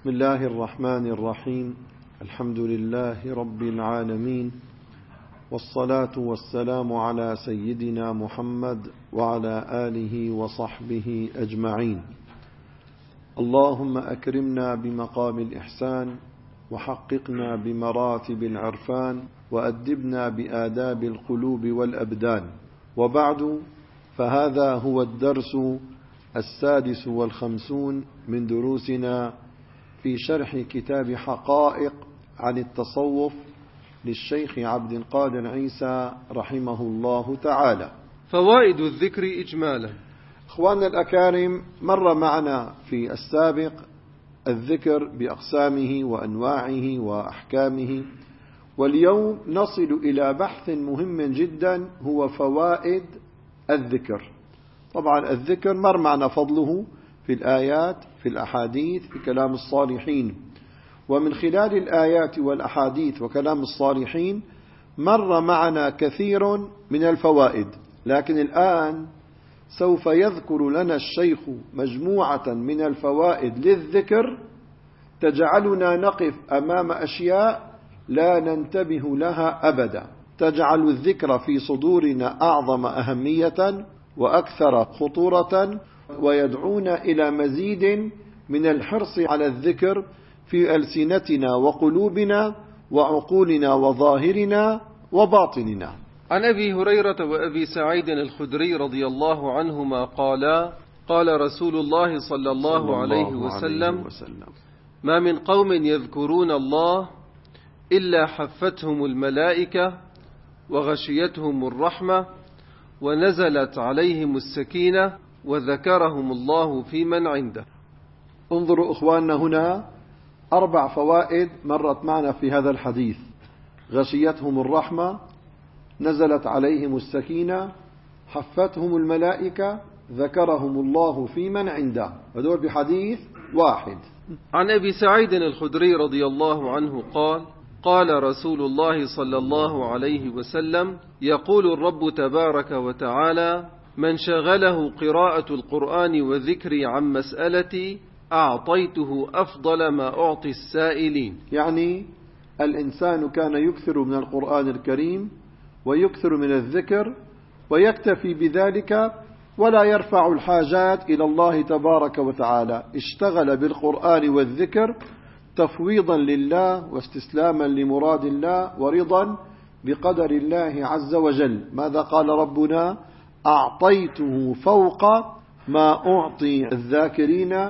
بسم الله الرحمن الرحيم. الحمد لله رب العالمين، والصلاة والسلام على سيدنا محمد وعلى آله وصحبه أجمعين. اللهم أكرمنا بمقام الإحسان، وحققنا بمراتب العرفان، وأدبنا بآداب القلوب والأبدان. وبعد، فهذا هو الدرس 56 من دروسنا في شرح كتاب حقائق عن التصوف للشيخ عبد القادر عيسى رحمه الله تعالى. فوائد الذكر إجمالا. إخواننا الأكارم، مر معنا في السابق الذكر بأقسامه وأنواعه وأحكامه، واليوم نصل إلى بحث مهم جدا هو فوائد الذكر. طبعا الذكر مر معنا فضله في الآيات، في الأحاديث، في كلام الصالحين، ومن خلال الآيات والأحاديث وكلام الصالحين مر معنا كثير من الفوائد. لكن الآن سوف يذكر لنا الشيخ مجموعة من الفوائد للذكر تجعلنا نقف أمام أشياء لا ننتبه لها أبدا، تجعل الذكر في صدورنا أعظم أهمية وأكثر خطورة، ويدعونا إلى مزيد من الحرص على الذكر في ألسنتنا وقلوبنا وعقولنا وظاهرنا وباطننا. عن أبي هريرة وأبي سعيد الخدري رضي الله عنهما قالا: قال رسول الله صلى الله عليه وسلم: ما من قوم يذكرون الله إلا حفتهم الملائكة وغشيتهم الرحمة ونزلت عليهم السكينة وذكرهم الله في من عنده. انظروا إخواننا، هنا 4 فوائد مرت معنا في هذا الحديث: غشيتهم الرحمة، نزلت عليهم السكينة، حفتهم الملائكة، ذكرهم الله في من عنده. هذول بحديث واحد. عن أبي سعيد الخدري رضي الله عنه قال: قال رسول الله صلى الله عليه وسلم: يقول الرب تبارك وتعالى: من شغله قراءة القرآن وذكري عن مسألتي أعطيته أفضل ما أعطي السائلين. يعني الإنسان كان يكثر من القرآن الكريم ويكثر من الذكر ويكتفي بذلك ولا يرفع الحاجات إلى الله تبارك وتعالى، اشتغل بالقرآن والذكر تفويضا لله واستسلاما لمراد الله ورضا بقدر الله عز وجل. ماذا قال ربنا؟ أعطيته فوق ما أعطي الذاكرين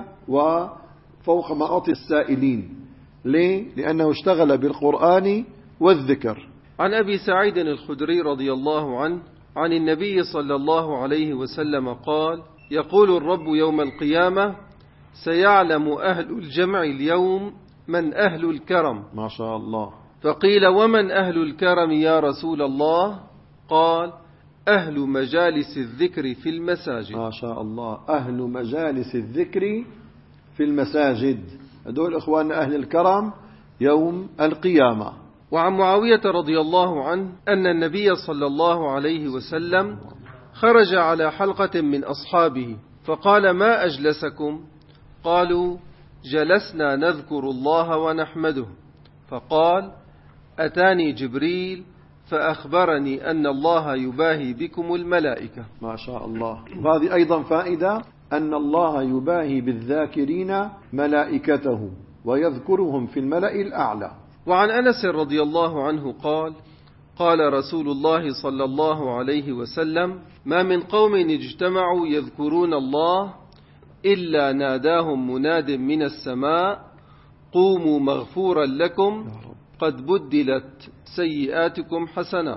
وفوق ما أعطي السائلين. ليه؟ لأنه اشتغل بالقرآن والذكر. عن أبي سعيد الخدري رضي الله عنه عن النبي صلى الله عليه وسلم قال: يقول الرب يوم القيامة: سيعلم أهل الجمع اليوم من أهل الكرم. ما شاء الله. فقيل: ومن أهل الكرم يا رسول الله؟ قال: أهل مجالس الذكر في المساجد. ما شاء الله، أهل مجالس الذكر في المساجد، هذول إخواننا أهل الكرم يوم القيامة. وعن معاوية رضي الله عنه أن النبي صلى الله عليه وسلم خرج على حلقة من أصحابه فقال: ما أجلسكم؟ قالوا: جلسنا نذكر الله ونحمده. فقال: أتاني جبريل فأخبرني أن الله يباهي بكم الملائكة. ما شاء الله. وهذه أيضا فائدة، أن الله يباهي بالذاكرين ملائكته ويذكرهم في الملأ الأعلى. وعن أنس رضي الله عنه قال: قال رسول الله صلى الله عليه وسلم: ما من قوم اجتمعوا يذكرون الله إلا ناداهم مناد من السماء: قوموا مغفورا لكم قد بدلت سيئاتكم حسنات.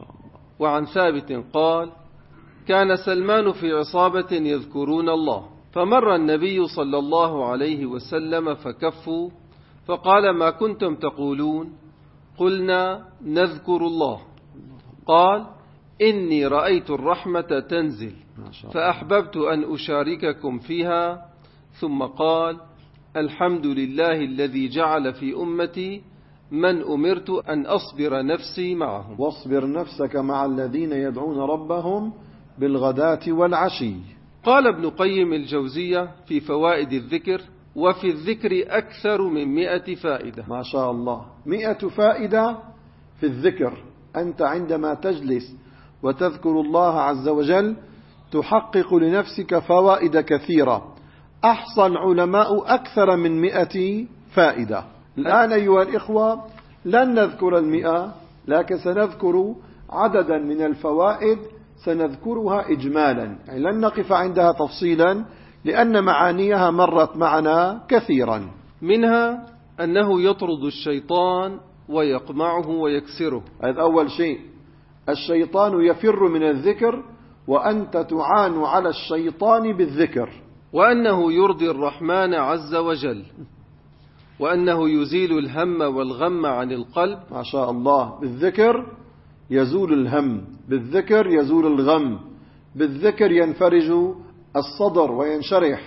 وعن ثابت قال: كان سلمان في عصابة يذكرون الله، فمر النبي صلى الله عليه وسلم فكفوا، فقال: ما كنتم تقولون؟ قلنا: نذكر الله. قال: إني رأيت الرحمة تنزل فأحببت أن أشارككم فيها. ثم قال: الحمد لله الذي جعل في أمتي من أمرت أن أصبر نفسي معهم. واصبر نفسك مع الذين يدعون ربهم بالغداة والعشي. قال ابن قيم الجوزية في فوائد الذكر: وفي الذكر أكثر من 100 فائدة. ما شاء الله، 100 فائدة في الذكر. أنت عندما تجلس وتذكر الله عز وجل تحقق لنفسك فوائد كثيرة. أحصى العلماء أكثر من 100 فائدة. الآن أيها الإخوة لن نذكر 100، لكن سنذكر عددا من الفوائد سنذكرها إجمالا، يعني لن نقف عندها تفصيلا لأن معانيها مرت معنا كثيرا. منها أنه يطرد الشيطان ويقمعه ويكسره. هذا أول شيء، الشيطان يفر من الذكر وأنت تعان على الشيطان بالذكر. وأنه يرضي الرحمن عز وجل، وأنه يزيل الهم والغم عن القلب. ما شاء الله، بالذكر يزول الهم، بالذكر يزول الغم، بالذكر ينفرج الصدر وينشرح.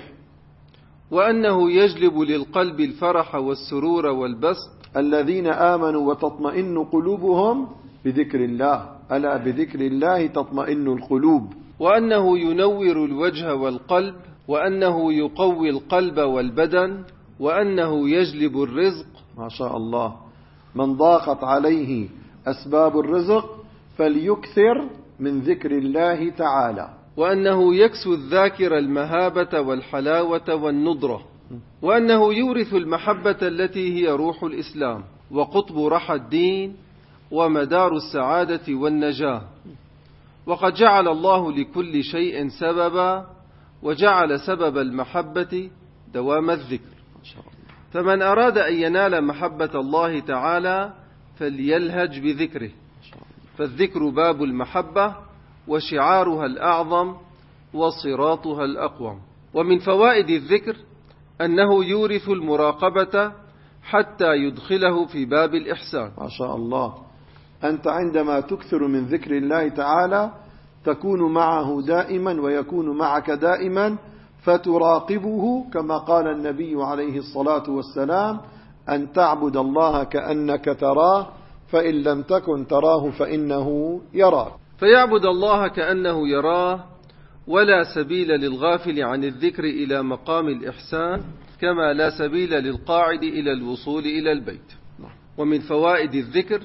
وأنه يجلب للقلب الفرح والسرور والبسط. الذين آمنوا وتطمئن قلوبهم بذكر الله، ألا بذكر الله تطمئن القلوب. وأنه ينور الوجه والقلب، وأنه يقوي القلب والبدن، وأنه يجلب الرزق. ما شاء الله، من ضاقت عليه أسباب الرزق فليكثر من ذكر الله تعالى. وأنه يكسو الذاكر المهابة والحلاوة والنضرة. وأنه يورث المحبة التي هي روح الإسلام وقطب رحى الدين ومدار السعادة والنجاة. وقد جعل الله لكل شيء سببا، وجعل سبب المحبة دوام الذكر. فمن أراد أن ينال محبة الله تعالى فليلهج بذكره، فالذكر باب المحبة وشعارها الأعظم وصراطها الأقوم. ومن فوائد الذكر أنه يورث المراقبة حتى يدخله في باب الإحسان. ما شاء الله، أنت عندما تكثر من ذكر الله تعالى تكون معه دائما ويكون معك دائما، فتراقبه كما قال النبي عليه الصلاة والسلام: أن تعبد الله كأنك تراه، فإن لم تكن تراه فإنه يراك. فيعبد الله كأنه يراه، ولا سبيل للغافل عن الذكر إلى مقام الإحسان، كما لا سبيل للقاعد إلى الوصول إلى البيت. ومن فوائد الذكر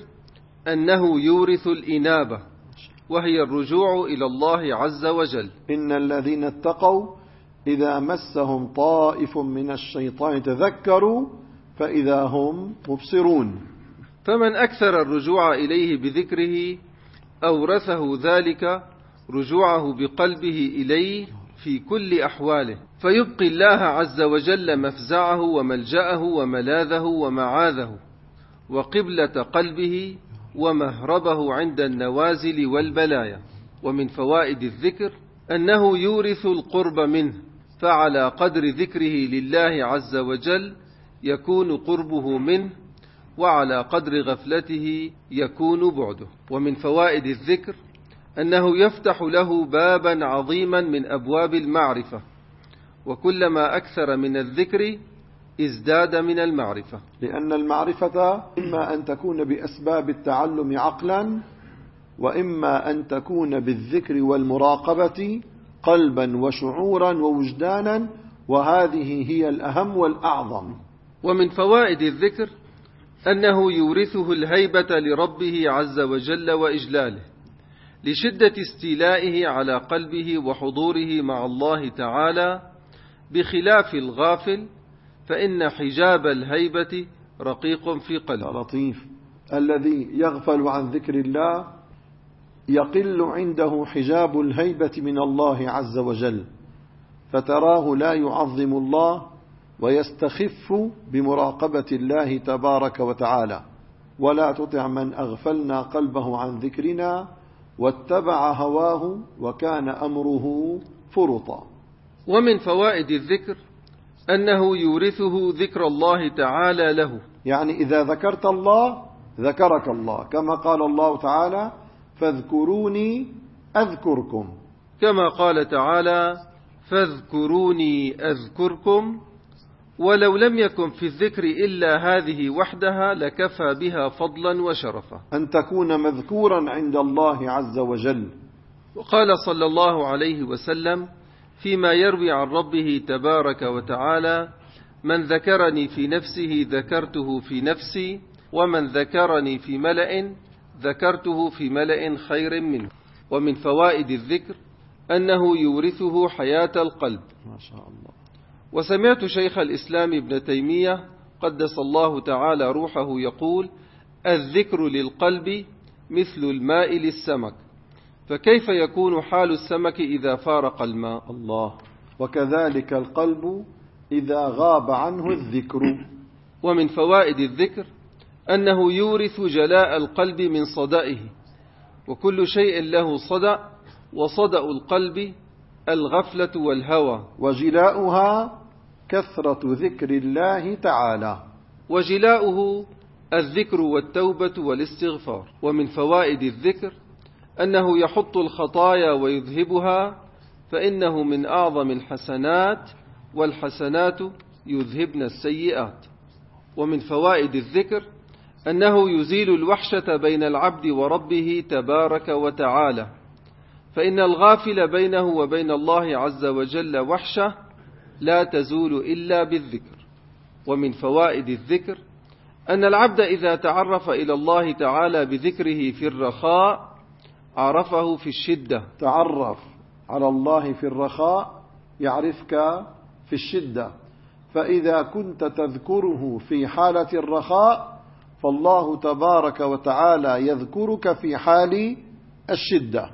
أنه يورث الإنابة، وهي الرجوع إلى الله عز وجل. إن الذين اتقوا إذا مسهم طائف من الشيطان تذكروا فإذا هم مبصرون. فمن أكثر الرجوع إليه بذكره أورثه ذلك رجوعه بقلبه إليه في كل أحواله، فيبقي الله عز وجل مفزعه وملجأه وملاذه ومعاذه وقبلة قلبه ومهربه عند النوازل والبلايا. ومن فوائد الذكر أنه يورث القرب منه، فعلى قدر ذكره لله عز وجل يكون قربه منه، وعلى قدر غفلته يكون بعده. ومن فوائد الذكر أنه يفتح له بابا عظيما من أبواب المعرفة، وكلما أكثر من الذكر ازداد من المعرفة. لأن المعرفة إما أن تكون بأسباب التعلم عقلا، وإما أن تكون بالذكر والمراقبة قلبا وشعورا ووجدانا، وهذه هي الأهم والأعظم. ومن فوائد الذكر أنه يورثه الهيبة لربه عز وجل وإجلاله، لشدة استيلائه على قلبه وحضوره مع الله تعالى، بخلاف الغافل فإن حجاب الهيبة رقيق في قلبه. لطيف، الذي يغفل عن ذكر الله يقل عنده حجاب الهيبة من الله عز وجل، فتراه لا يعظم الله ويستخف بمراقبة الله تبارك وتعالى. ولا تطع من أغفلنا قلبه عن ذكرنا واتبع هواه وكان أمره فرطا. ومن فوائد الذكر أنه يورثه ذكر الله تعالى له، يعني إذا ذكرت الله ذكرك الله، كما قال الله تعالى: فاذكروني أذكركم، كما قال تعالى: فاذكروني أذكركم. ولو لم يكن في الذكر إلا هذه وحدها لكفى بها فضلا وشرفا، أن تكون مذكورا عند الله عز وجل. وقال صلى الله عليه وسلم فيما يروي عن ربه تبارك وتعالى: من ذكرني في نفسه ذكرته في نفسي، ومن ذكرني في ملأ ذكرته في ملأ خير منه. ومن فوائد الذكر أنه يورثه حياة القلب. ما شاء الله. وسمعت شيخ الإسلام ابن تيمية قدس الله تعالى روحه يقول: الذكر للقلب مثل الماء للسمك، فكيف يكون حال السمك إذا فارق الماء؟ الله. وكذلك القلب إذا غاب عنه الذكر. ومن فوائد الذكر أنه يورث جلاء القلب من صدئه، وكل شيء له صدأ، وصدأ القلب الغفلة والهوى، وجلاؤها كثرة ذكر الله تعالى، وجلاؤه الذكر والتوبة والاستغفار. ومن فوائد الذكر أنه يحط الخطايا ويذهبها، فإنه من أعظم الحسنات، والحسنات يذهبن السيئات. ومن فوائد الذكر أنه يزيل الوحشة بين العبد وربه تبارك وتعالى، فإن الغافل بينه وبين الله عز وجل وحشة لا تزول إلا بالذكر. ومن فوائد الذكر أن العبد إذا تعرف إلى الله تعالى بذكره في الرخاء عرفه في الشدة. تعرف على الله في الرخاء يعرفك في الشدة، فإذا كنت تذكره في حالة الرخاء فالله تبارك وتعالى يذكرك في حال الشدة.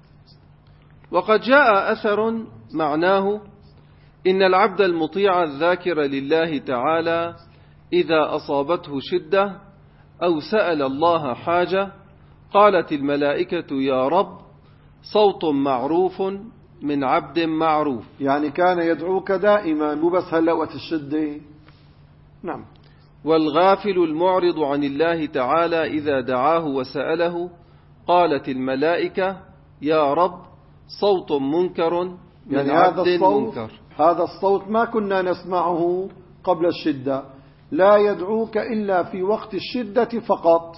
وقد جاء أثر معناه: إن العبد المطيع الذاكر لله تعالى إذا أصابته شدة أو سأل الله حاجة قالت الملائكة: يا رب، صوت معروف من عبد معروف. يعني كان يدعوك دائما، مو بس هلا وقت الشدة. نعم. والغافل المعرض عن الله تعالى إذا دعاه وسأله قالت الملائكة: يا رب، صوت منكر من يعني عبد منكر. هذا الصوت ما كنا نسمعه قبل الشدة، لا يدعوك إلا في وقت الشدة فقط.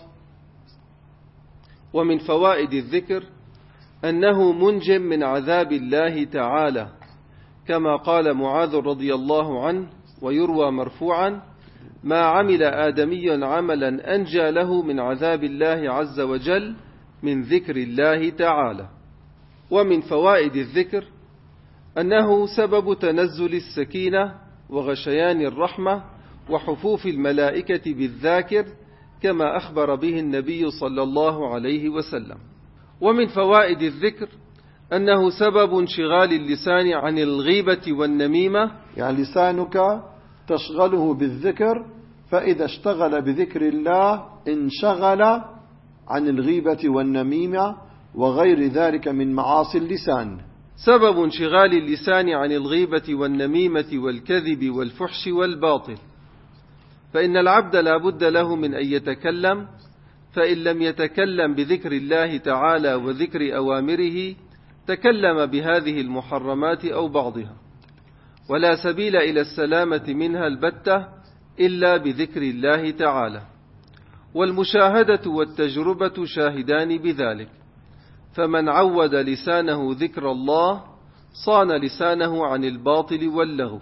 ومن فوائد الذكر أنه منج من عذاب الله تعالى، كما قال معاذ رضي الله عنه ويروى مرفوعا: ما عمل آدمي عملا أنجى له من عذاب الله عز وجل من ذكر الله تعالى. ومن فوائد الذكر أنه سبب تنزل السكينة وغشيان الرحمة وحفوف الملائكة بالذاكر، كما أخبر به النبي صلى الله عليه وسلم. ومن فوائد الذكر أنه سبب انشغال اللسان عن الغيبة والنميمة. يعني لسانك تشغله بالذكر، فإذا اشتغل بذكر الله انشغل عن الغيبة والنميمة وغير ذلك من معاصي اللسان. سبب انشغال اللسان عن الغيبة والنميمة والكذب والفحش والباطل، فإن العبد لا بد له من أن يتكلم، فإن لم يتكلم بذكر الله تعالى وذكر أوامره تكلم بهذه المحرمات أو بعضها، ولا سبيل إلى السلامة منها البتة إلا بذكر الله تعالى. والمشاهدة والتجربة شاهدان بذلك، فمن عود لسانه ذكر الله صان لسانه عن الباطل واللغو،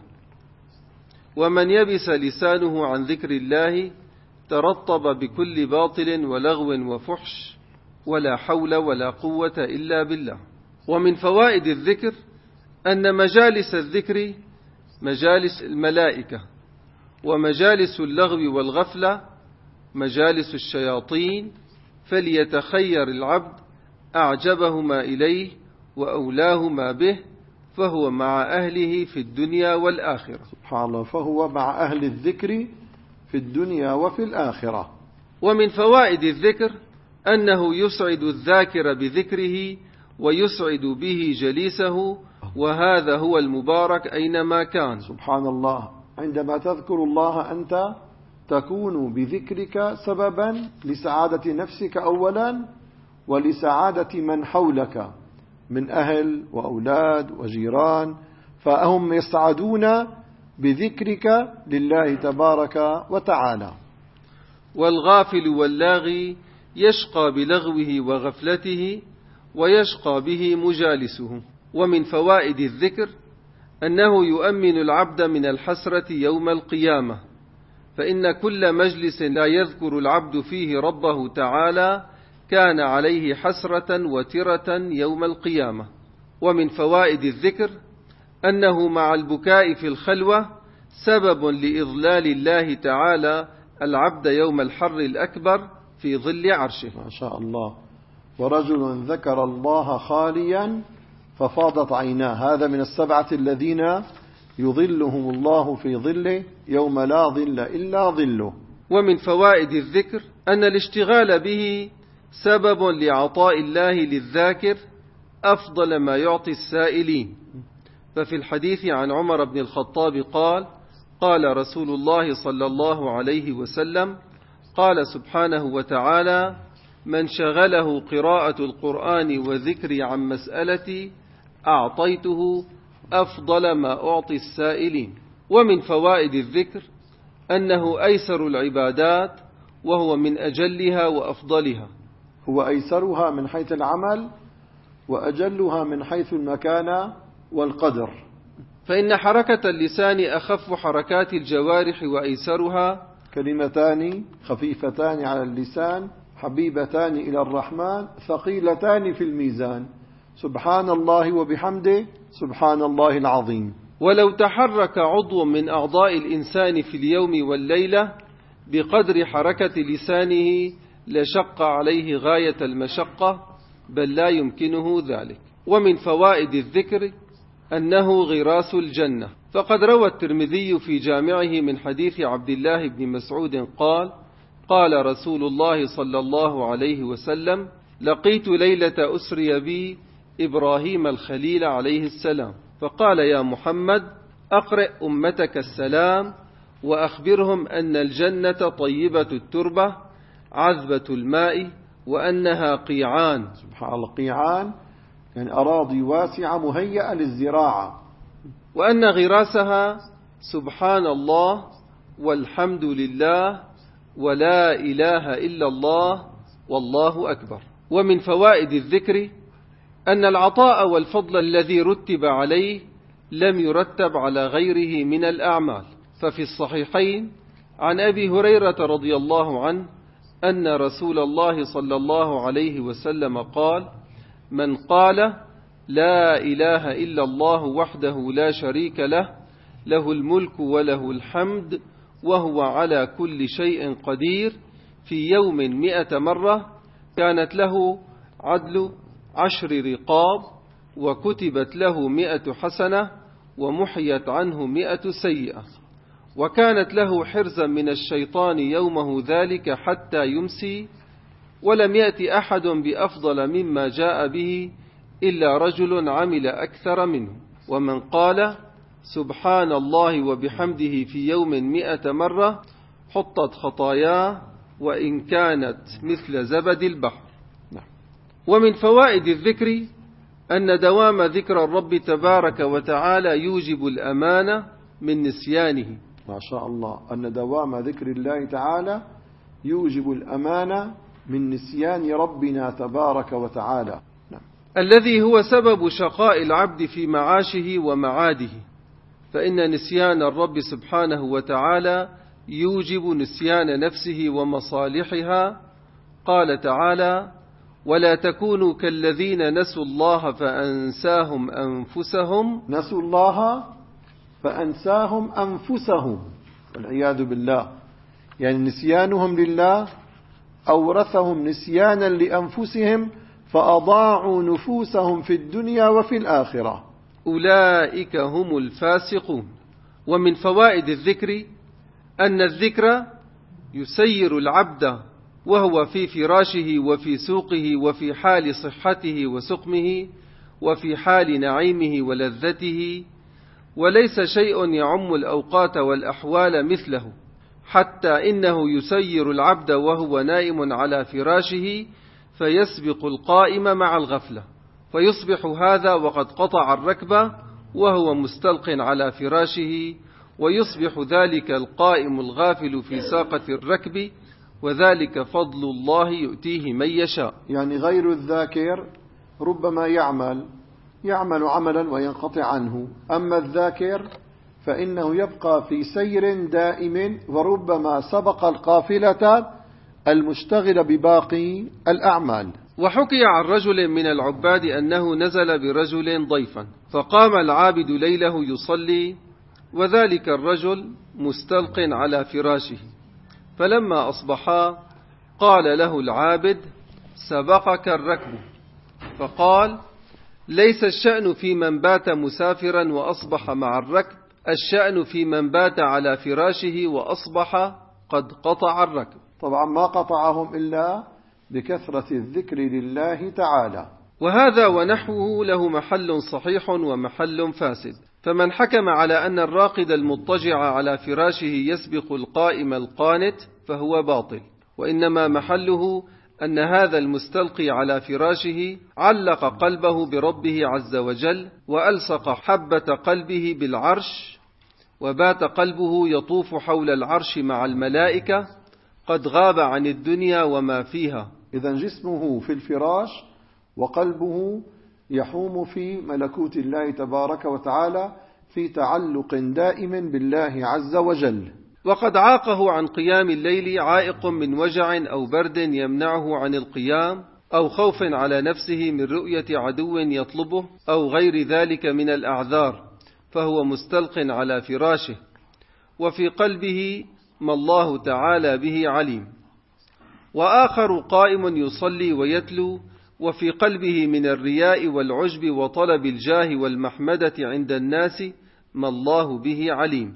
ومن يبس لسانه عن ذكر الله ترطب بكل باطل ولغو وفحش، ولا حول ولا قوة إلا بالله. ومن فوائد الذكر أن مجالس الذكر مجالس الملائكة، ومجالس اللغو والغفلة مجالس الشياطين، فليتخير العبد أعجبهما إليه وأولاهما به، فهو مع أهله في الدنيا والآخرة. سبحان الله، فهو مع أهل الذكر في الدنيا وفي الآخرة. ومن فوائد الذكر أنه يسعد الذاكر بذكره ويسعد به جليسه، وهذا هو المبارك أينما كان. سبحان الله، عندما تذكر الله أنت تكون بذكرك سببا لسعادة نفسك أولا، ولسعادة من حولك من أهل وأولاد وجيران، فهم يسعدون بذكرك لله تبارك وتعالى. والغافل واللاغي يشقى بلغوه وغفلته، ويشقى به مجالسه. ومن فوائد الذكر أنه يؤمن العبد من الحسرة يوم القيامة، فإن كل مجلس لا يذكر العبد فيه ربه تعالى كان عليه حسرة وترة يوم القيامة. ومن فوائد الذكر أنه مع البكاء في الخلوة سبب لإضلال الله تعالى العبد يوم الحر الأكبر في ظل عرشه. ما شاء الله. ورجل ذكر الله خاليا ففاضت عيناه، هذا من السبعة الذين يظلهم الله في ظله يوم لا ظل إلا ظله. ومن فوائد الذكر أن الاشتغال به سبب لعطاء الله للذاكر أفضل ما يعطي السائلين. ففي الحديث عن عمر بن الخطاب قال: قال رسول الله صلى الله عليه وسلم: قال سبحانه وتعالى: من شغله قراءة القرآن وذكري عن مسألتي أعطيته أفضل ما أعطي السائلين. ومن فوائد الذكر أنه أيسر العبادات وهو من أجلها وأفضلها، هو أيسرها من حيث العمل وأجلها من حيث المكان والقدر، فإن حركة اللسان أخف حركات الجوارح وأيسرها. كلمتان خفيفتان على اللسان حبيبتان إلى الرحمن ثقيلتان في الميزان، سبحان الله وبحمده سبحان الله العظيم. ولو تحرك عضو من أعضاء الإنسان في اليوم والليلة بقدر حركة لسانه لشق عليه غاية المشقة، بل لا يمكنه ذلك. ومن فوائد الذكر أنه غراس الجنة، فقد روى الترمذي في جامعه من حديث عبد الله بن مسعود قال: قال رسول الله صلى الله عليه وسلم: لقيت ليلة أسري بي إبراهيم الخليل عليه السلام، فقال: يا محمد أقرئ أمتك السلام وأخبرهم أن الجنة طيبة التربة عذبة الماء وأنها قيعان. سبحان الله، قيعان يعني أراضي واسعة مهيئة للزراعة، وأن غراسها سبحان الله والحمد لله ولا إله إلا الله والله أكبر. ومن فوائد الذكر أن العطاء والفضل الذي رتب عليه لم يرتب على غيره من الأعمال. ففي الصحيحين عن أبي هريرة رضي الله عنه أن رسول الله صلى الله عليه وسلم قال: من قال لا إله إلا الله وحده لا شريك له له الملك وله الحمد وهو على كل شيء قدير في يوم 100 مرة كانت له عدل 10 رقاب وكتبت له 100 حسنة ومحيت عنه 100 سيئة، وكانت له حرزا من الشيطان يومه ذلك حتى يمسي، ولم يأتي أحد بأفضل مما جاء به إلا رجل عمل أكثر منه. ومن قال سبحان الله وبحمده في يوم 100 مرة حطت خطاياه وإن كانت مثل زبد البحر. ومن فوائد الذكر أن دوام ذكر الرب تبارك وتعالى يوجب الأمانة من نسيانه. ما شاء الله، أن دوام ذكر الله تعالى يوجب الأمانة من نسيان ربنا تبارك وتعالى، الذي هو سبب شقاء العبد في معاشه ومعاده، فإن نسيان الرب سبحانه وتعالى يوجب نسيان نفسه ومصالحها. قال تعالى: ولا تكونوا كالذين نسوا الله فأنساهم أنفسهم. نسوا الله فأنساهم أنفسهم والعياذ بالله، يعني نسيانهم لله أورثهم نسيانا لأنفسهم فأضاعوا نفوسهم في الدنيا وفي الآخرة، أولئك هم الفاسقون. ومن فوائد الذكر أن الذكر يسير العبد وهو في فراشه وفي سوقه وفي حال صحته وسقمه وفي حال نعيمه ولذته، وليس شيء يعم الأوقات والأحوال مثله، حتى إنه يسير العبد وهو نائم على فراشه فيسبق القائم مع الغفلة، فيصبح هذا وقد قطع الركبة وهو مستلق على فراشه، ويصبح ذلك القائم الغافل في ساقة الركب، وذلك فضل الله يؤتيه من يشاء. يعني غير الذاكر ربما يعمل يعمل عملا وينقطع عنه. أما الذاكر فإنه يبقى في سير دائم، وربما سبق القافلة المشتغل بباقي الأعمال. وحكي عن رجل من العباد أنه نزل برجل ضيفا، فقام العابد ليله يصلي، وذلك الرجل مستلق على فراشه، فلما أصبحا قال له العابد: سبقك الركب. فقال: ليس الشأن في من بات مسافرا وأصبح مع الركب، الشأن في من بات على فراشه وأصبح قد قطع الركب. طبعا ما قطعهم إلا بكثرة الذكر لله تعالى. وهذا ونحوه له محل صحيح ومحل فاسد. فمن حكم على أن الراقد المضطجع على فراشه يسبق القائم القانت فهو باطل، وإنما محله أن هذا المستلقي على فراشه علق قلبه بربه عز وجل، وألصق حبة قلبه بالعرش، وبات قلبه يطوف حول العرش مع الملائكة، قد غاب عن الدنيا وما فيها. إذن جسمه في الفراش وقلبه يحوم في ملكوت الله تبارك وتعالى، في تعلق دائم بالله عز وجل. وقد عاقه عن قيام الليل عائق من وجع أو برد يمنعه عن القيام، أو خوف على نفسه من رؤية عدو يطلبه، أو غير ذلك من الأعذار، فهو مستلق على فراشه، وفي قلبه ما الله تعالى به عليم. وآخر قائم يصلي ويتلو، وفي قلبه من الرياء والعجب وطلب الجاه والمحمدة عند الناس ما الله به عليم،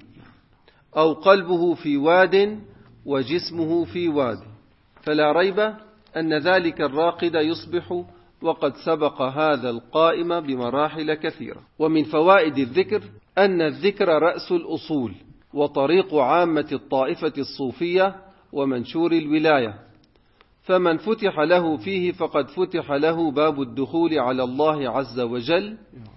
أو قلبه في واد وجسمه في واد، فلا ريب أن ذلك الراقد يصبح وقد سبق هذا القائم بمراحل كثيرة. ومن فوائد الذكر أن الذكر رأس الأصول وطريق عامة الطائفة الصوفية ومنشور الولاية، فمن فتح له فيه فقد فتح له باب الدخول على الله عز وجل،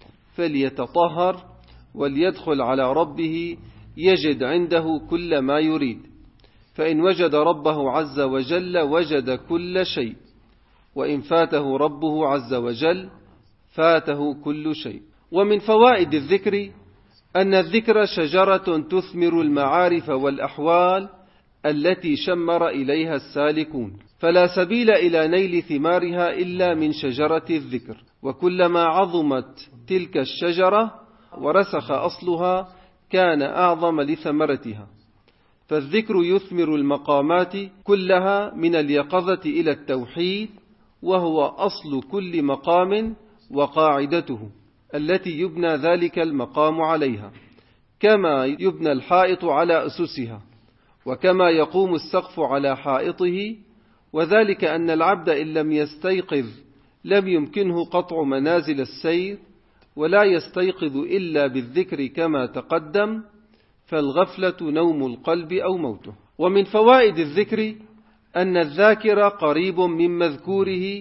فليتطهر وليدخل على ربه يجد عنده كل ما يريد، فإن وجد ربه عز وجل وجد كل شيء، وإن فاته ربه عز وجل فاته كل شيء. ومن فوائد الذكر أن الذكر شجرة تثمر المعارف والأحوال التي شمر إليها السالكون، فلا سبيل إلى نيل ثمارها إلا من شجرة الذكر، وكلما عظمت تلك الشجرة ورسخ أصلها كان أعظم لثمرتها. فالذكر يثمر المقامات كلها من اليقظة إلى التوحيد، وهو أصل كل مقام وقاعدته التي يبنى ذلك المقام عليها، كما يبنى الحائط على أسسها، وكما يقوم السقف على حائطه. وذلك أن العبد إن لم يستيقظ لم يمكنه قطع منازل السير، ولا يستيقظ إلا بالذكر كما تقدم، فالغفلة نوم القلب أو موته. ومن فوائد الذكر أن الذاكر قريب من مذكوره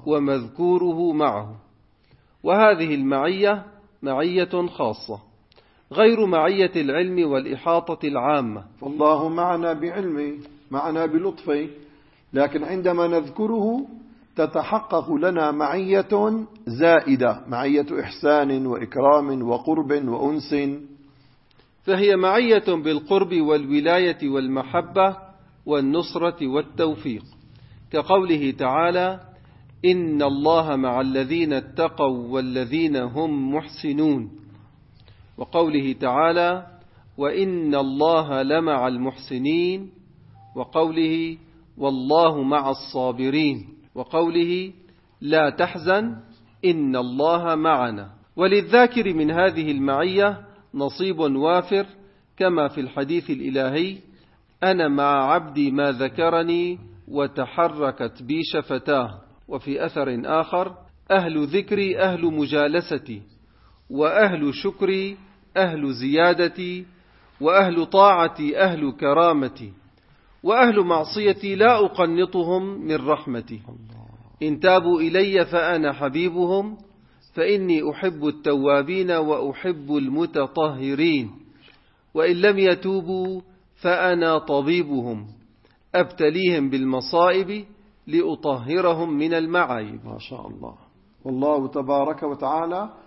ومذكوره معه، وهذه المعية معية خاصة غير معية العلم والإحاطة العامة. فالله معنا بعلمه، معنا بلطفه، لكن عندما نذكره تتحقق لنا معية زائدة، معية إحسان وإكرام وقرب وأنس، فهي معية بالقرب والولاية والمحبة والنصرة والتوفيق، كقوله تعالى: إن الله مع الذين اتقوا والذين هم محسنون، وقوله تعالى: وإن الله لمع المحسنين، وقوله: والله مع الصابرين، وقوله: لا تحزن إن الله معنا. وللذاكر من هذه المعية نصيب وافر، كما في الحديث الإلهي: أنا مع عبدي ما ذكرني وتحركت بي شفتاه. وفي أثر آخر: أهل ذكري أهل مجالستي، وأهل شكري أهل زيادتي، وأهل طاعتي أهل كرامتي، وأهل معصيتي لا أقنطهم من رحمتي. إن تابوا إلي فأنا حبيبهم، فإني أحب التوابين وأحب المتطهرين، وإن لم يتوبوا فأنا طبيبهم، أبتليهم بالمصائب لأطهرهم من المعايب. ما شاء الله. والله تبارك وتعالى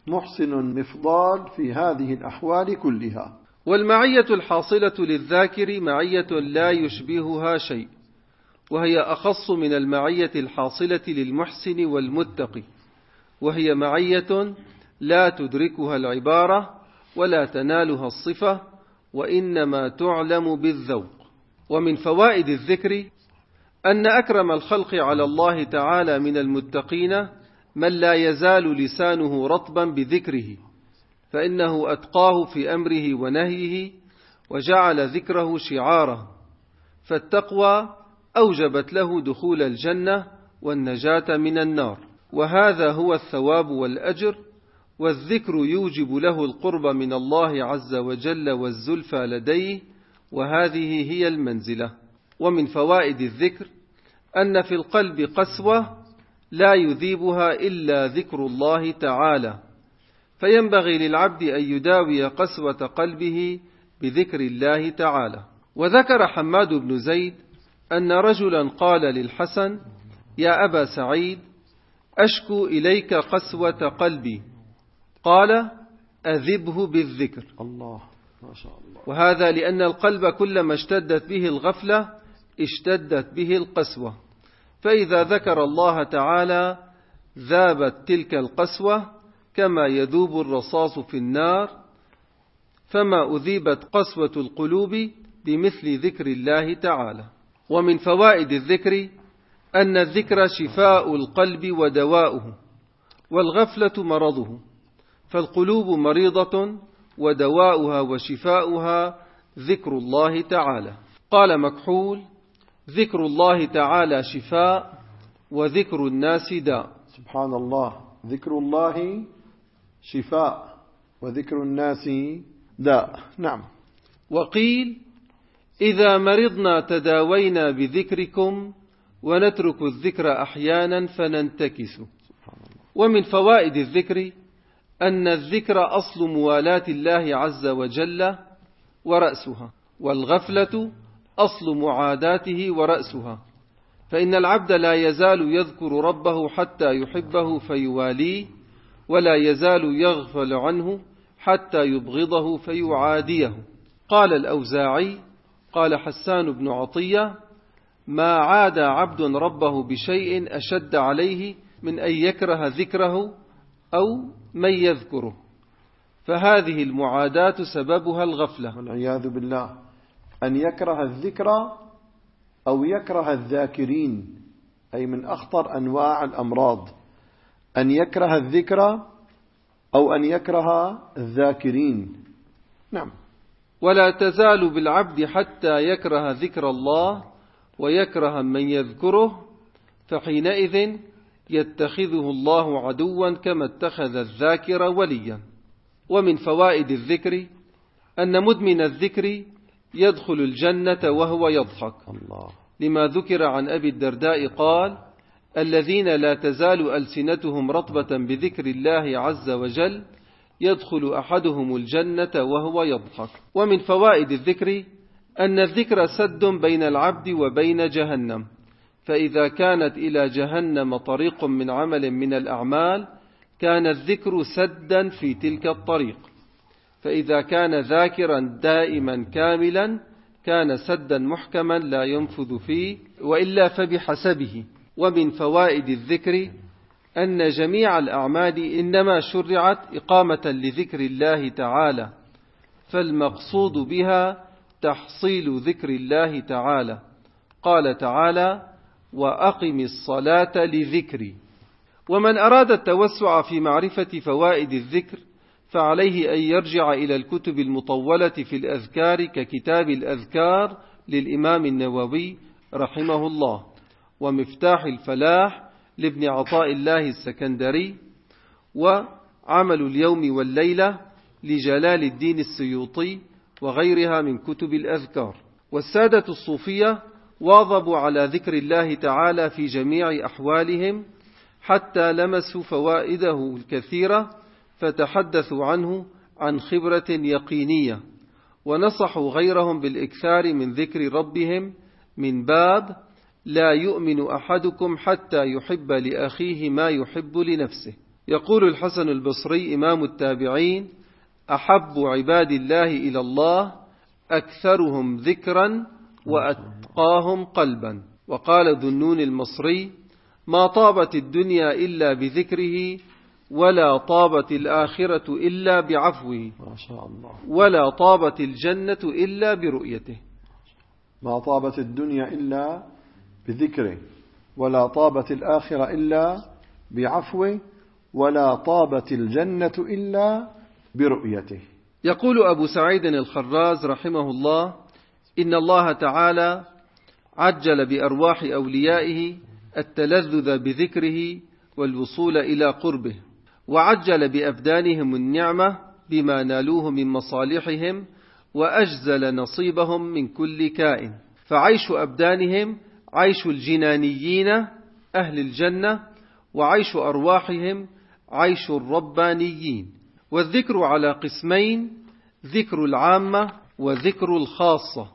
محسن مفضال في هذه الأحوال كلها. والمعية الحاصلة للذاكر معية لا يشبهها شيء، وهي أخص من المعية الحاصلة للمحسن والمتقي، وهي معية لا تدركها العبارة ولا تنالها الصفة، وإنما تعلم بالذوق. ومن فوائد الذكر أن أكرم الخلق على الله تعالى من المتقين من لا يزال لسانه رطبا بذكره، فإنه أتقاه في أمره ونهيه وجعل ذكره شعاره، فالتقوى أوجبت له دخول الجنة والنجاة من النار، وهذا هو الثواب والأجر. والذكر يوجب له القرب من الله عز وجل والزلفى لديه، وهذه هي المنزلة. ومن فوائد الذكر أن في القلب قسوة لا يذيبها إلا ذكر الله تعالى، فينبغي للعبد أن يداوي قسوة قلبه بذكر الله تعالى. وذكر حماد بن زيد أن رجلا قال للحسن: يا أبا سعيد، أشكو إليك قسوة قلبي. قال: أذبه بالذكر. الله، ما شاء الله. وهذا لأن القلب كلما اشتدت به الغفلة اشتدت به القسوة، فإذا ذكر الله تعالى ذابت تلك القسوة كما يذوب الرصاص في النار، فما أذيبت قسوة القلوب بمثل ذكر الله تعالى. ومن فوائد الذكر أن الذكر شفاء القلب ودواؤه، والغفلة مرضه، فالقلوب مريضة ودواؤها وشفاؤها ذكر الله تعالى. قال مكحول: ذكر الله تعالى شفاء، وذكر الناس داء. سبحان الله، ذكر الله شفاء وذكر الناس داء. نعم. وقيل: إذا مرضنا تداوينا بذكركم، ونترك الذكر أحيانا فننتكس. ومن فوائد الذكر أن الذكر أصل موالاة الله عز وجل ورأسها، والغفلة أصل معاداته ورأسها، فإن العبد لا يزال يذكر ربه حتى يحبه فيواليه، ولا يزال يغفل عنه حتى يبغضه فيعاديه. قال الأوزاعي: قال حسان بن عطية: ما عاد عبد ربه بشيء أشد عليه من أن يكره ذكره أو من يذكره، فهذه المعاداة سببها الغفلة والعياذ بالله. أن يكره الذكر أو يكره الذاكرين، أي من أخطر أنواع الأمراض، أن يكره الذكر أو أن يكره الذاكرين. نعم. ولا تزال بالعبد حتى يكره ذكر الله ويكره من يذكره، فحينئذ يتخذه الله عدوا كما اتخذ الذاكر وليا. ومن فوائد الذكر أن مدمن الذكر يدخل الجنة وهو يضحك، الله. لما ذكر عن أبي الدرداء قال: الذين لا تزال ألسنتهم رطبة بذكر الله عز وجل يدخل أحدهم الجنة وهو يضحك. ومن فوائد الذكر أن الذكر سد بين العبد وبين جهنم، فإذا كانت إلى جهنم طريق من عمل من الأعمال كان الذكر سدا في تلك الطريق، فإذا كان ذاكرا دائما كاملا كان سدا محكما لا ينفذ فيه، وإلا فبحسبه. ومن فوائد الذكر أن جميع الأعمال إنما شرعت إقامة لذكر الله تعالى، فالمقصود بها تحصيل ذكر الله تعالى. قال تعالى: وأقم الصلاة لذكري. ومن أراد التوسع في معرفة فوائد الذكر فعليه أن يرجع إلى الكتب المطولة في الأذكار ككتاب الأذكار للإمام النووي رحمه الله، ومفتاح الفلاح لابن عطاء الله السكندري، وعمل اليوم والليلة لجلال الدين السيوطي، وغيرها من كتب الأذكار. والسادة الصوفية واظبوا على ذكر الله تعالى في جميع أحوالهم حتى لمسوا فوائده الكثيرة، فتحدثوا عنه عن خبرة يقينية، ونصحوا غيرهم بالإكثار من ذكر ربهم من باب لا يؤمن أحدكم حتى يحب لأخيه ما يحب لنفسه. يقول الحسن البصري إمام التابعين: أحب عباد الله إلى الله أكثرهم ذكرا وأتقاهم قلبا. وقال ذنون المصري: ما طابت الدنيا إلا بذكره، ولا طابت الآخرة إلا بعفوه، ما شاء الله، ولا طابت الجنة إلا برؤيته. ما طابت الدنيا إلا بذكره، ولا طابت الآخرة إلا بعفوه، ولا طابت الجنة إلا برؤيته. يقول أبو سعيد الخراز رحمه الله: إن الله تعالى عجل بأرواح أوليائه التلذذ بذكره والوصول إلى قربه، وعجل بأبدانهم النعمة بما نالوه من مصالحهم، وأجزل نصيبهم من كل كائن، فعيش أبدانهم عيش الجنانيين أهل الجنة، وعيش أرواحهم عيش الربانيين. والذكر على قسمين: ذكر العامة وذكر الخاصة.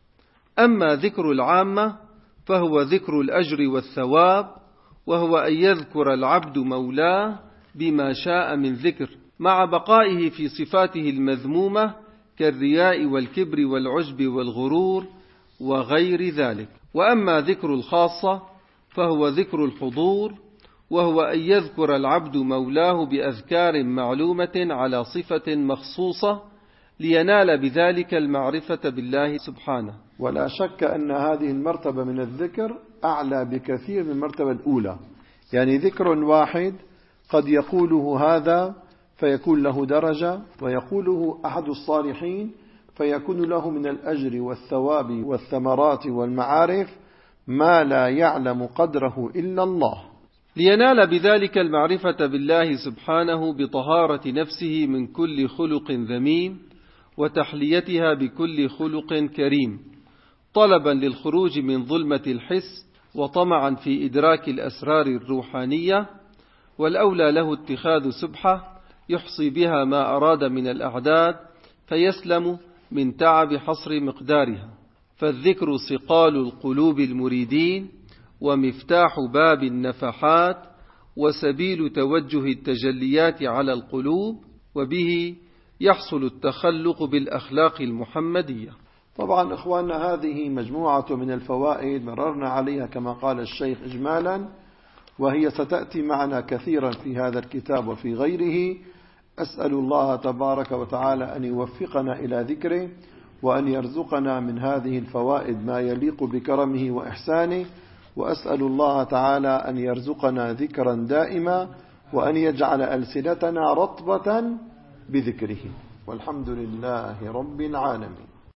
أما ذكر العامة فهو ذكر الأجر والثواب، وهو أن يذكر العبد مولاه بما شاء من ذكر، مع بقائه في صفاته المذمومة كالرياء والكبر والعجب والغرور وغير ذلك. وأما ذكر الخاصة فهو ذكر الحضور، وهو أن يذكر العبد مولاه بأذكار معلومة على صفة مخصوصة لينال بذلك المعرفة بالله سبحانه. ولا شك أن هذه المرتبة من الذكر أعلى بكثير من المرتبة الأولى. يعني ذكر واحد قد يقوله هذا فيكون له درجة، ويقوله أحد الصالحين فيكون له من الأجر والثواب والثمرات والمعارف ما لا يعلم قدره إلا الله، لينال بذلك المعرفة بالله سبحانه بطهارة نفسه من كل خلق ذميم، وتحليتها بكل خلق كريم، طلبا للخروج من ظلمة الحس، وطمعا في إدراك الأسرار الروحانية. والأولى له اتخاذ سبحة يحصي بها ما أراد من الأعداد، فيسلم من تعب حصر مقدارها. فالذكر صقال القلوب المريدين، ومفتاح باب النفحات، وسبيل توجه التجليات على القلوب، وبه يحصل التخلق بالأخلاق المحمدية. طبعا إخواننا، هذه مجموعة من الفوائد مررنا عليها كما قال الشيخ إجمالا، وهي ستأتي معنا كثيرا في هذا الكتاب وفي غيره. أسأل الله تبارك وتعالى أن يوفقنا إلى ذكره، وأن يرزقنا من هذه الفوائد ما يليق بكرمه وإحسانه، وأسأل الله تعالى أن يرزقنا ذكرا دائما، وأن يجعل ألسنتنا رطبة بذكره. والحمد لله رب العالمين.